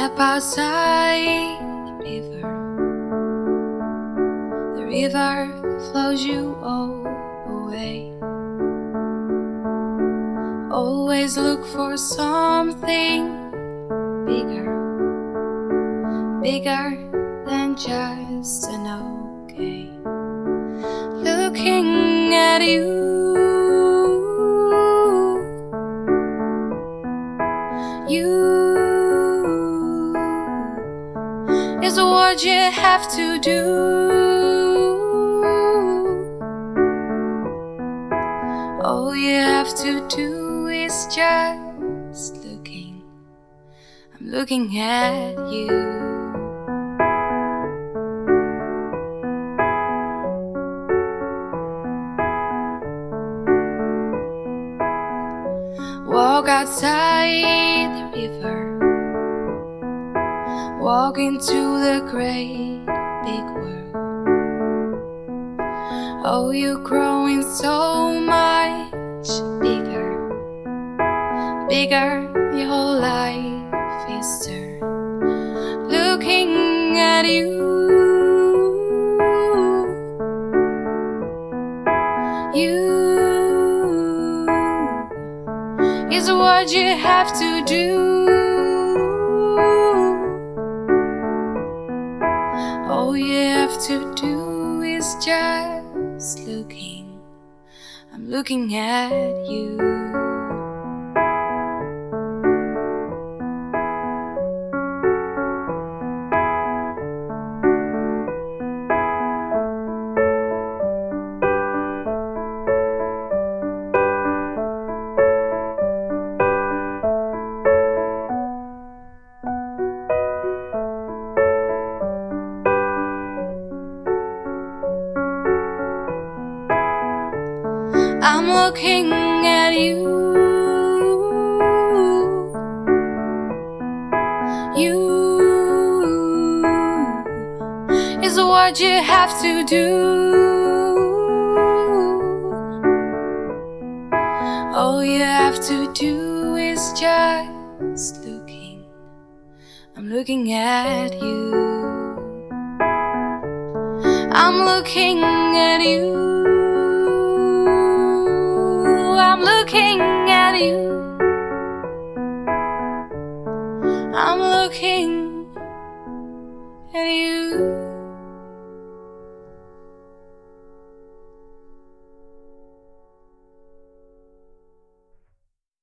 Step outside the river flows you all away. Always look for something bigger, bigger than just an okay. Looking at you, is what you have to do. All you have to do is just looking. I'm looking at you. Walk outside the river, walk into the great big world. Oh, you're growing so much bigger, bigger, your whole life is turned. Looking at you, is what you have to do. All you have to do is just looking. I'm looking at you. I'm looking at you. You is what you have to do. All you have to do is just looking. I'm looking at you. I'm looking at you. I'm looking at you. I'm looking at you.